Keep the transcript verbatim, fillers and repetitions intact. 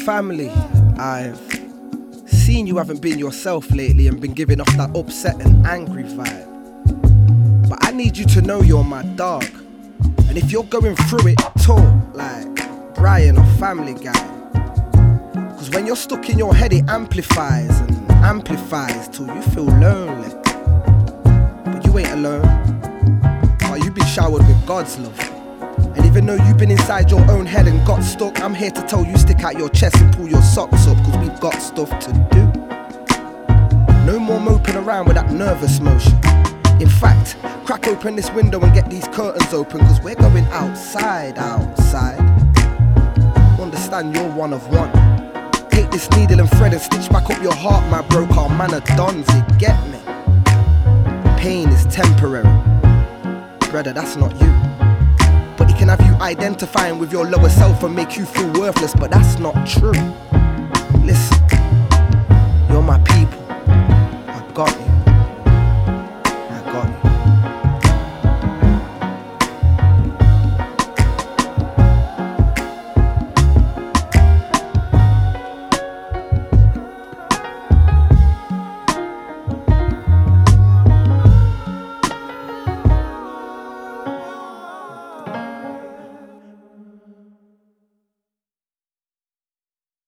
family, I've seen you haven't been yourself lately and been giving off that upset and angry vibe. But I need you to know you're my dog. And if you're going through it, talk like Brian or Family Guy. Cause when you're stuck in your head, it amplifies and amplifies till you feel lonely. But you ain't alone. Oh, you've been showered with God's love. And even though you've been inside your own head and got stuck, I'm here to tell you stick out your chest and pull your socks up, cause we've got stuff to do. No more moping around with that nervous motion. In fact, crack open this window and get these curtains open, cause we're going outside, outside. Understand you're one of one. Take this needle and thread and stitch back up your heart, my broke our man of dons, you get me? Pain is temporary. Brother, that's not you. But it can have you identifying with your lower self and make you feel worthless, but that's not true. Listen, you're my people, I got you.